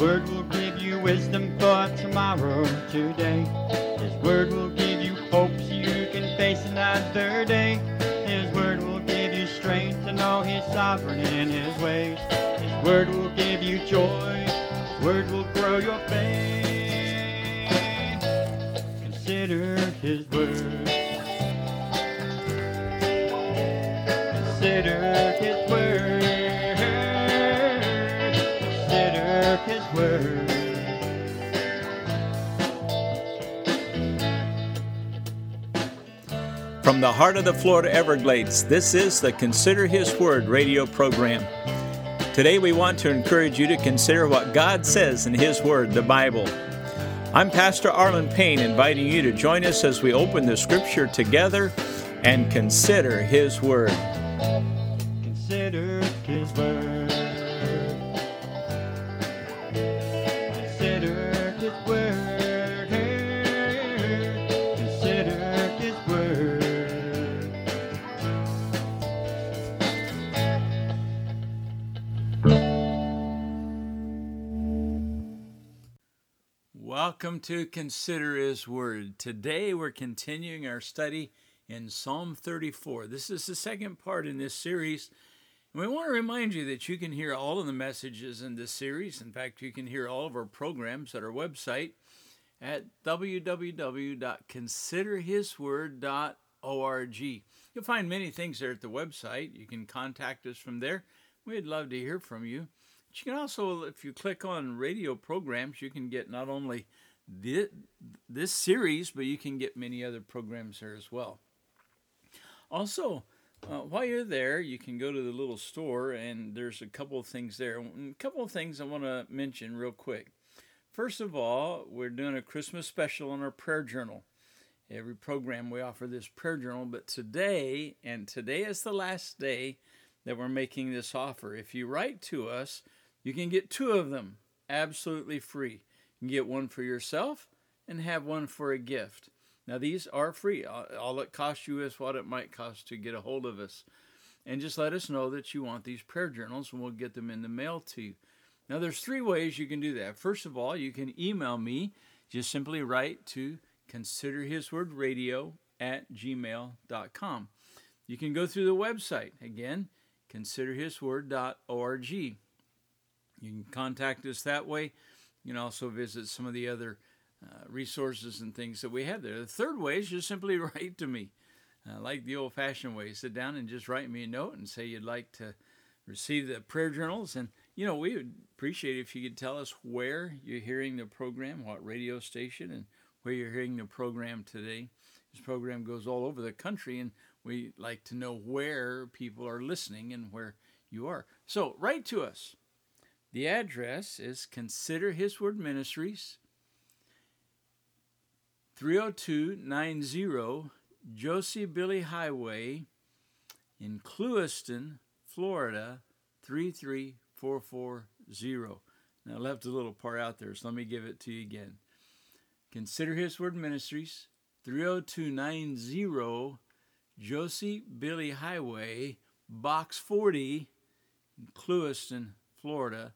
Word will give you wisdom for tomorrow, today. His Word will give you hope so you can face another day. His Word will give you strength to know He's sovereign in His ways. His Word will give you joy. His Word will grow your faith. Consider His Word. Consider His Word. Consider His Word. From the heart of the Florida Everglades, this is the Consider His Word radio program. Today we want to encourage you to consider what God says in His Word, the Bible. I'm Pastor Arlen Payne, inviting you to join us as we open the Scripture together and consider His Word. Consider His Word. Consider His Word. Consider His Word. Welcome to Consider His Word. Today we're continuing our study in Psalm 34. This is the second part in this series. And we want to remind you that you can hear all of the messages in this series. In fact, you can hear all of our programs at our website at www.considerhisword.org. You'll find many things there at the website. You can contact us from there. We'd love to hear from you. But you can also, if you click on radio programs, you can get not only this series, but you can get many other programs there as well. Also, while you're there, you can go to the little store, and there's a couple of things there. A couple of things I want to mention real quick. First of all, we're doing a Christmas special on our prayer journal. Every program we offer this prayer journal, but today is the last day that we're making this offer. If you write to us, you can get 2 of them absolutely free. You can get one for yourself and have one for a gift. Now, these are free. All it costs you is what it might cost to get a hold of us. And just let us know that you want these prayer journals, and we'll get them in the mail to you. Now, there's 3 ways you can do that. First of all, you can email me. Just simply write to considerhiswordradio@gmail.com. You can go through the website. Again, considerhisword.org. You can contact us that way. You can also visit some of the other resources and things that we have there. The third way is just simply write to me, like the old-fashioned way. Sit down and just write me a note and say you'd like to receive the prayer journals. And, we would appreciate it if you could tell us where you're hearing the program, what radio station, and where you're hearing the program today. This program goes all over the country, and we like to know where people are listening and where you are. So write to us. The address is Consider His Word Ministries, 30290 Josie Billie Highway in Clewiston, Florida, 33440. Now, I left a little part out there, so let me give it to you again. Consider His Word Ministries, 30290 Josie Billie Highway, Box 40, in Clewiston, Florida,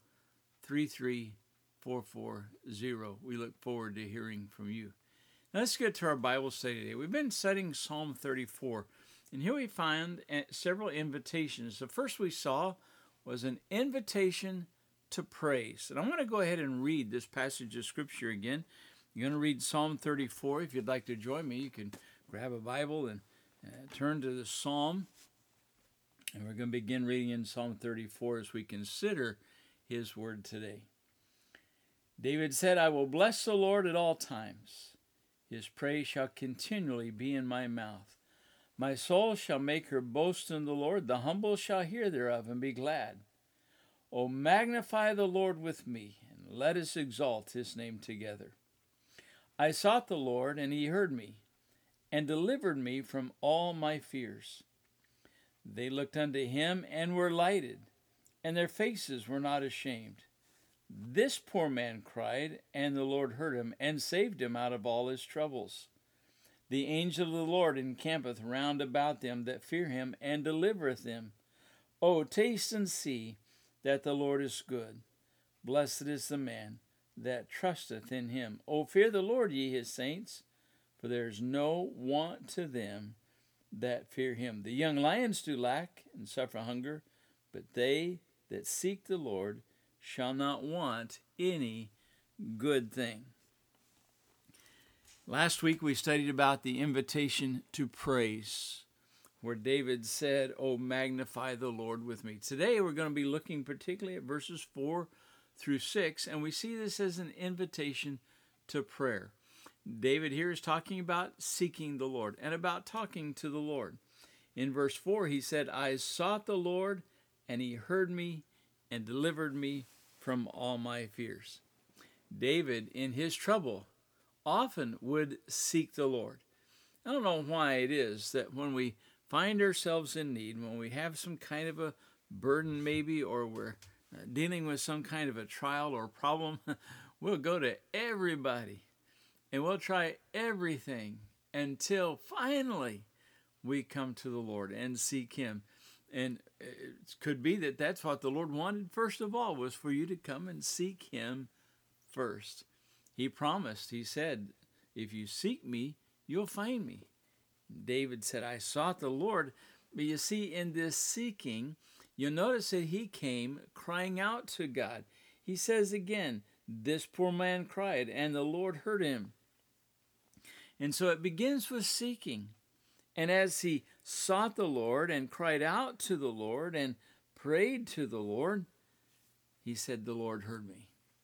33440. We look forward to hearing from you. Now let's get to our Bible study today. We've been studying Psalm 34, and here we find several invitations. The first we saw was an invitation to praise. And I'm going to go ahead and read this passage of Scripture again. You're going to read Psalm 34. If you'd like to join me, you can grab a Bible and turn to the Psalm. And we're going to begin reading in Psalm 34 as we consider His Word today. David said, I will bless the Lord at all times. His praise shall continually be in my mouth. My soul shall make her boast in the Lord. The humble shall hear thereof and be glad. O magnify the Lord with me, and let us exalt His name together. I sought the Lord, and He heard me, and delivered me from all my fears. They looked unto Him and were lighted, and their faces were not ashamed. This poor man cried, and the Lord heard him, and saved him out of all his troubles. The angel of the Lord encampeth round about them that fear Him, and delivereth them. O taste and see that the Lord is good. Blessed is the man that trusteth in him. O fear the Lord, ye his saints, for there is no want to them that fear him. The young lions do lack and suffer hunger, but they that seek the Lord shall not want any good thing. Last week we studied about the invitation to praise, where David said, "Oh, magnify the Lord with me." Today we're going to be looking particularly at verses 4 through 6, and we see this as an invitation to prayer. David here is talking about seeking the Lord and about talking to the Lord. In verse 4, he said, "I sought the Lord, and he heard me and delivered me from all my fears." David, in his trouble, often would seek the Lord. I don't know why it is that when we find ourselves in need, when we have some kind of a burden maybe, or we're dealing with some kind of a trial or problem, we'll go to everybody and we'll try everything until finally we come to the Lord and seek him. And it could be that that's what the Lord wanted first of all, was for you to come and seek him first. He promised, he said, "If you seek me, you'll find me." David said, "I sought the Lord." But you see, in this seeking, you'll notice that he came crying out to God. He says again, "This poor man cried, and the Lord heard him." And so it begins with seeking. And as he sought the Lord and cried out to the Lord and prayed to the Lord, he said, "The Lord heard me."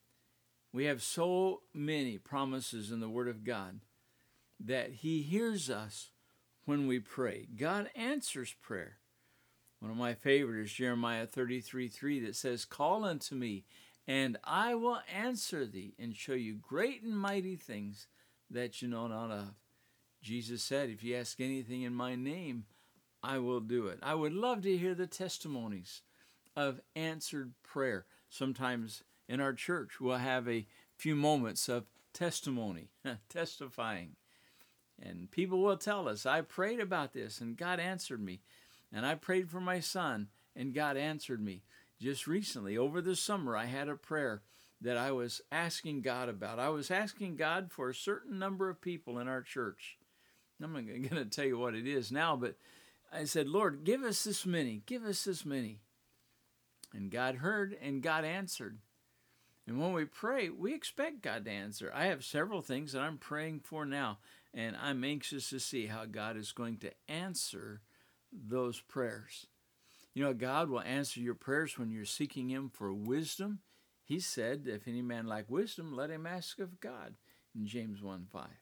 We have so many promises in the Word of God that he hears us when we pray. God answers prayer. One of my favorites is Jeremiah 33:3 that says, "Call unto me, and I will answer thee and show you great and mighty things that you know not of." Jesus said, "If you ask anything in my name, I will do it." I would love to hear the testimonies of answered prayer. Sometimes in our church, we'll have a few moments of testimony, testifying. And people will tell us, "I prayed about this and God answered me. And I prayed for my son and God answered me." Just recently, over the summer, I had a prayer that I was asking God about. I was asking God for a certain number of people in our church. I'm not going to tell you what it is now, but I said, "Lord, give us this many. Give us this many." And God heard and God answered. And when we pray, we expect God to answer. I have several things that I'm praying for now, and I'm anxious to see how God is going to answer those prayers. You know, God will answer your prayers when you're seeking him for wisdom. He said, "If any man lack wisdom, let him ask of God," in James 1:5.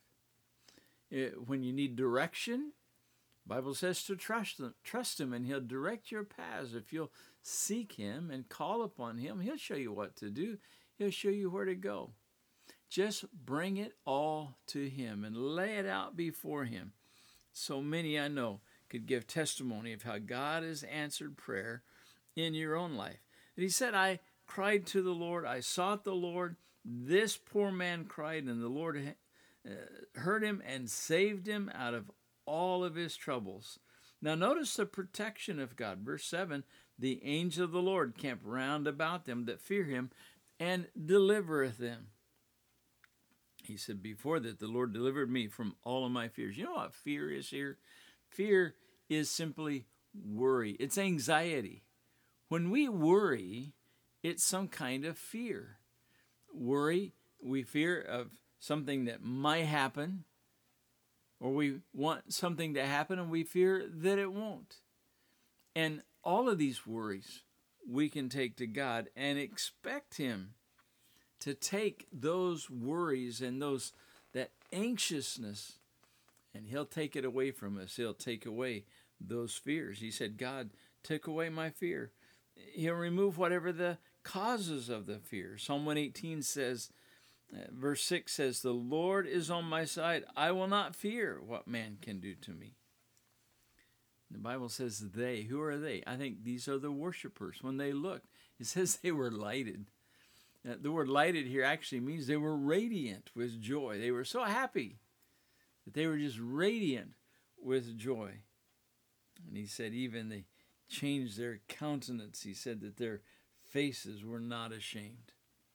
When you need direction, the Bible says to trust him, and he'll direct your paths. If you'll seek him and call upon him, he'll show you what to do. He'll show you where to go. Just bring it all to him and lay it out before him. So many I know could give testimony of how God has answered prayer in your own life. And he said, "I cried to the Lord, I sought the Lord. This poor man cried, and the Lord heard him and saved him out of all of his troubles." Now notice the protection of God. Verse 7, "The angel of the Lord camp round about them that fear him, and delivereth them." He said before that the Lord delivered me from all of my fears. You know what fear is here? Fear is simply worry. It's anxiety. When we worry, it's some kind of fear. Worry, we fear of something that might happen, or we want something to happen and we fear that it won't. And all of these worries we can take to God and expect him to take those worries and that anxiousness, and he'll take it away from us. He'll take away those fears. He said, "God took away my fear." He'll remove whatever the causes of the fear. Psalm 118 says, verse 6 says, "The Lord is on my side. I will not fear what man can do to me." The Bible says they. Who are they? I think these are the worshipers. When they looked, it says they were lighted. The word lighted here actually means they were radiant with joy. They were so happy that they were just radiant with joy. And he said even they changed their countenance. He said that their faces were not ashamed.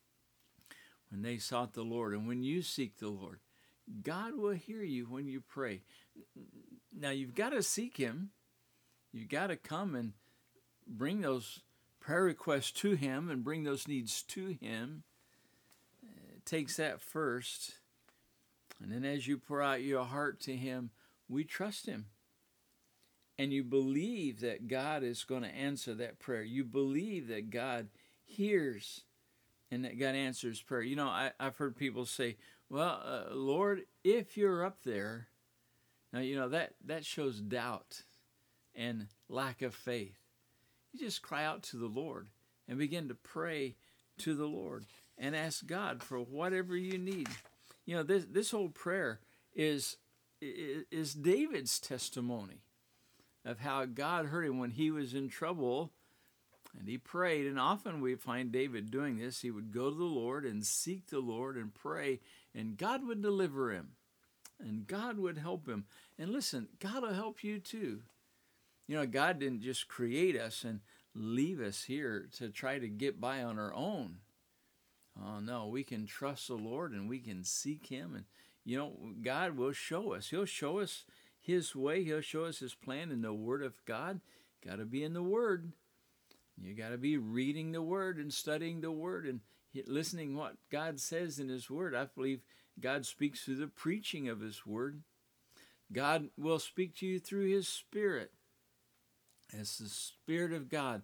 when they sought the Lord. And when you seek the Lord, God will hear you when you pray. Now, you've got to seek him. You've got to come and bring those prayer requests to him and bring those needs to him. It takes that first. And then as you pour out your heart to him, we trust him. And you believe that God is going to answer that prayer. You believe that God hears and that God answers prayer. You know, I've heard people say, well, Lord, if you're up there. Now, you know, that shows doubt and lack of faith. You just cry out to the Lord and begin to pray to the Lord and ask God for whatever you need. You know, this whole prayer is David's testimony of how God heard him when he was in trouble and he prayed. And often we find David doing this. He would go to the Lord and seek the Lord and pray, and God would deliver him and God would help him. And listen, God will help you too. You know, God didn't just create us and leave us here to try to get by on our own. Oh, no, we can trust the Lord and we can seek him. And, you know, God will show us. He'll show us his way. He'll show us his plan in the Word of God. Got to be in the Word. You got to be reading the Word and studying the Word and listening what God says in his Word. I believe God speaks through the preaching of his Word. God will speak to you through his Spirit. As the Spirit of God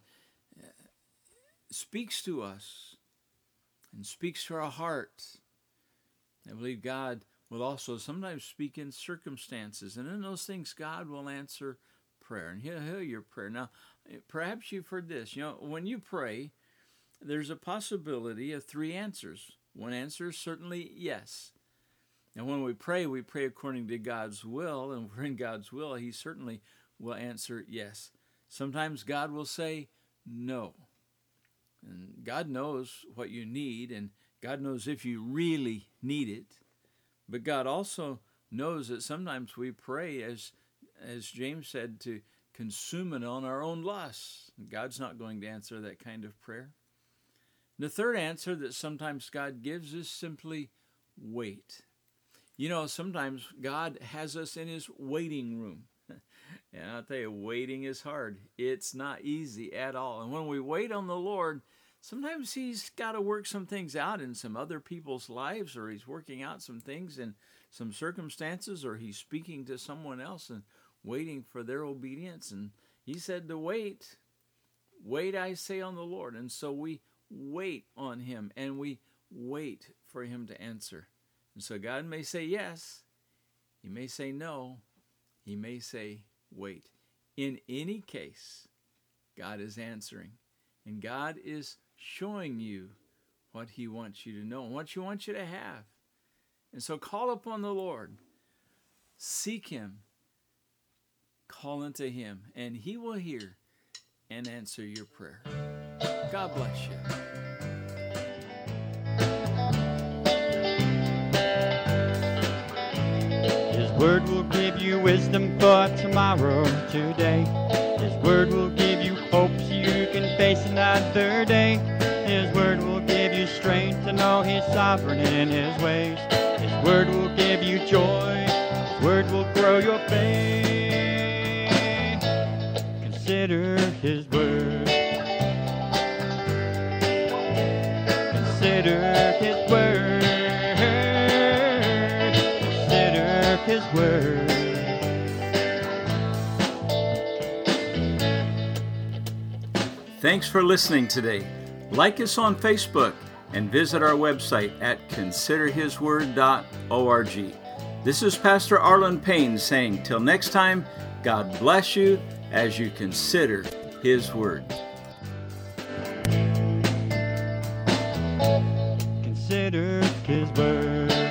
speaks to us and speaks to our hearts. I believe God will also sometimes speak in circumstances. And in those things, God will answer prayer. And he'll hear your prayer. Now, perhaps you've heard this. You know, when you pray, there's a possibility of 3 answers. One answer is certainly yes. And when we pray according to God's will. And we're in God's will, he certainly will answer yes. Sometimes God will say no. And God knows what you need, and God knows if you really need it. But God also knows that sometimes we pray, as James said, to consume it on our own lusts. God's not going to answer that kind of prayer. The third answer that sometimes God gives is simply wait. You know, sometimes God has us in his waiting room. And I'll tell you, waiting is hard. It's not easy at all. And when we wait on the Lord, sometimes he's got to work some things out in some other people's lives, or he's working out some things in some circumstances, or he's speaking to someone else and waiting for their obedience. And he said to wait. Wait, I say, on the Lord. And so we wait on him, and we wait for him to answer. And so God may say yes. He may say no. He may say wait. In any case, God is answering. And God is showing you what he wants you to know and what he wants you to have. And so call upon the Lord. Seek him. Call unto him. And he will hear and answer your prayer. God bless you. His word will give you wisdom for tomorrow, today. His word will give you hope so you can face another day. His word will give you strength to know he's sovereign in his ways. His word will give you joy. His word will grow your faith. Consider his word. Consider his word. Consider his word. Thanks for listening today. Like us on Facebook and visit our website at considerhisword.org. This is Pastor Arlen Payne saying, till next time, God bless you as you consider his word. Consider his word.